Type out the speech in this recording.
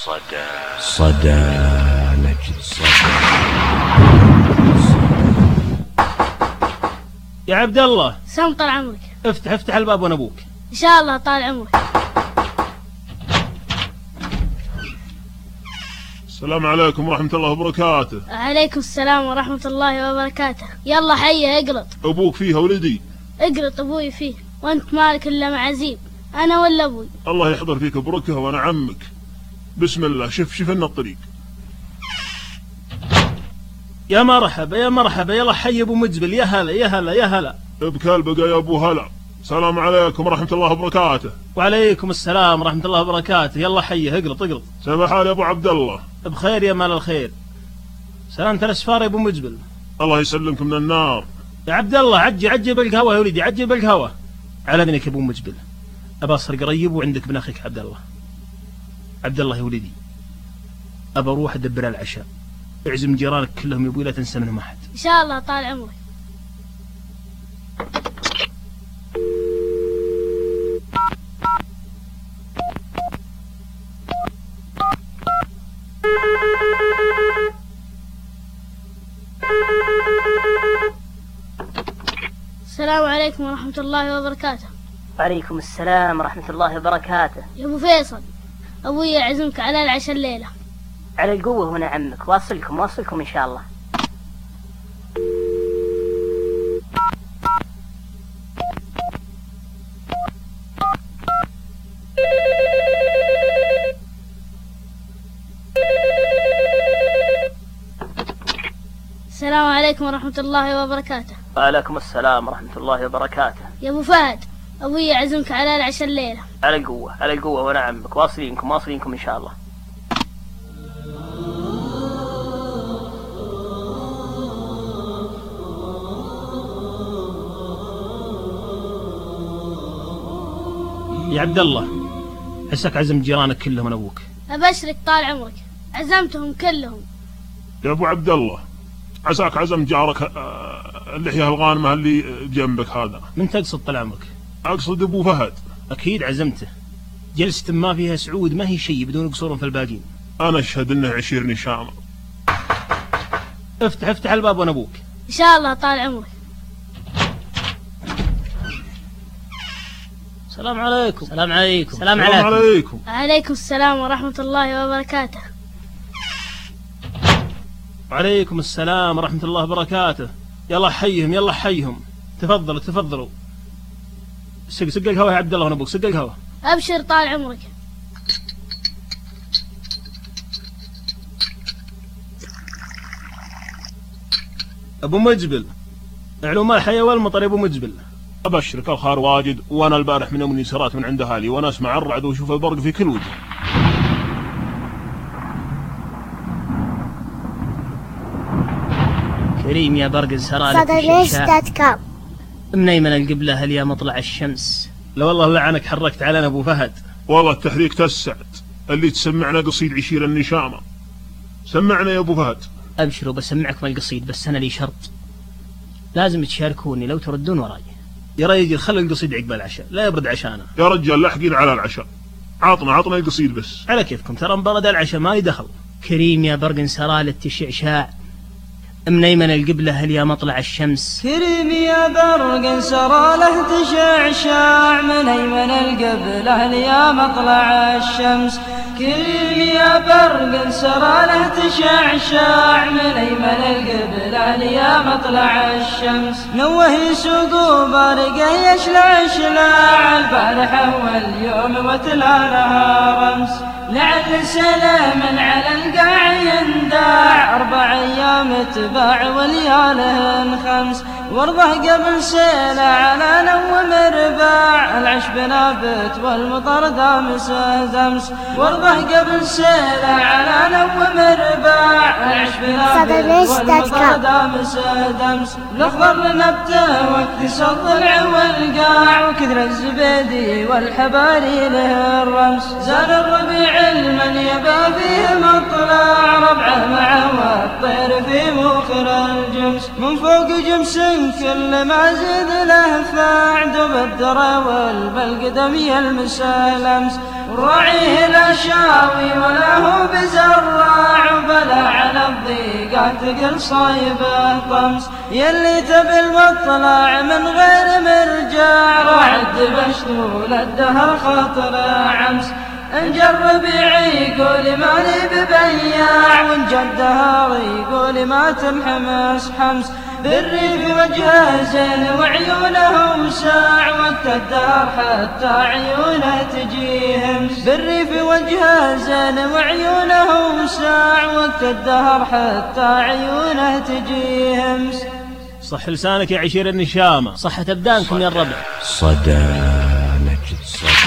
صدى نجد. يا عبد الله، سم طال عمرك. افتح الباب وانا ابوك. ان شاء الله طال عمرك. السلام عليكم ورحمة الله وبركاته. عليكم السلام ورحمة الله وبركاته. يلا حيه اقلط. ابوك فيها ولدي؟ اقلط ابوي فيه، وانت مالك الا معزيب، انا ولا ابوي؟ الله يحضر فيك بركة وانا عمك. بسم الله، شف لنا الطريق. يا مرحبا يا مرحبا، يلا حي ابو مجبل. يا هلا يا هلا يا هلا. بكال بقى يا ابو هلا. السلام عليكم ورحمة الله وبركاته. وعليكم السلام ورحمة الله وبركاته. يلا حيه اقلط. سامح حال يا ابو عبد الله. بخير يا مال الخير. سلامة الاسفار يا ابو مجبل. الله يسلمك من النار. يا عبد الله عجل بالقهوة يا ولدي، عجل بالقهوة. على اذنك يا ابو مجبل، ابى اصل قريب وعندك ابن اخيك عبد الله. عبد الله يا ولدي، ابى اروح ادبر العشاء، اعزم جيرانك كلهم يا ابوي، لا تنسى منهم احد. ان شاء الله طال عمرك. السلام عليكم ورحمة الله وبركاته. وعليكم السلام ورحمة الله وبركاته. يا ابو فيصل، ابوي يعزمك على العشاء الليلة. على القوة هنا عمك، واصلكم إن شاء الله. السلام عليكم ورحمة الله وبركاته. وعليكم السلام ورحمة الله وبركاته. يا ابو فهد، ابوي يعزمك على العشاء الليلة. على القوة هنا عمك، واصلينكم إن شاء الله. يا عبد الله، حسك عزم جيرانك كلهم انا ابوك. ابشرك طال عمرك، عزمتهم كلهم. يا ابو عبد الله، عساك عزم جارك اللحية الغانمة اللي جنبك هذا. من تقصد طال عمرك؟ اقصد ابو فهد. اكيد عزمته، جلسة ما فيها سعود ما هي شيء بدون قصور في الباقين. انا اشهد انه عشيرني شامر. افتح الباب وانا ابوك. ان شاء الله طال عمرك. السلام عليكم. عليكم السلام ورحمة الله وبركاته. وعليكم السلام ورحمة الله وبركاته. يلا حيهم. تفضلوا. سق القهوة يا عبد الله وانا ابوك، سق القهوة. ابشر طال عمرك. ابو مجبل، علوم الحياة والمطر يا ابو مجبل. ابشرك الخير واجد، وانا البارح من يوم اني سرات من عند اهلي وانا اسمع الرعد واشوف البرق في كل وجه. كريم يا برق سرالك صدى.com. منيمن القبلة هل يا مطلع الشمس. لا والله لعنك، حركت علينا ابو فهد. والله التحريك تسعد، اللي تسمعنا قصيد عشير النشامة. سمعنا يا ابو فهد. ابشروا بسمعكم القصيد، بس انا لي شرط، لازم تشاركوني لو تردون وراي. يا رجل خلي القصيد عقب العشاء، لا يبرد عشانا. يا رجال لاحقين على العشاء، عطنا القصيد بس. على كيفكم، ترى مبرد العشاء ما يدخل. كريم يا برق سرالة تشعشاع، منيمن القبلة هل يا مطلع الشمس. كريم يا برق سراله تشعشاع، منيمن القبلة هل يا مطلع الشمس. كريم يا برق سراله تشعشاع، منيمن القبلة هل يا مطلع الشمس. نوه يسوق برقه يشلع البارحة واليوم وتلالها رمس. لعل سلام على القاع ينداع، 4 أيام تباع وليالهن 5. وارضه قبل سيله على نوم رباع، العشب نابت والمطر دامس. وارضه قبل سيله على نوم رباع، العشب نابت والمطر دامس. الاخضر نبته واكتسى الضلع والقاع، وكثر الزبيدي والحباري له الرمس. زاد الربيع المن يبا فيه مطلع، ربعه معه والطير في مخر الجمس. من فوق جمس كل ما زيد له فاع، دوب الدرى والبلق دمي المس الامس. وراعيه لا شاوي ولا هو لا تقل صايبه طمس، يلي تبي المطلع من غير مرجع وعد بشطول الدهر خاطره عمس، نجرب يقول ماني ببياع ونجدها يقول ما تنحمس حمس، بالريف وجهه زين وعيونه مساع وقت الدهر حتى عيونه تجيهمس، بالريف وجهه زين وعيونه مساع وقت الدهر حتى عيونه تجيهمس. صح لسانك يا عشير النشامة، صحة أبدانكم يا الربع. صدى نجد.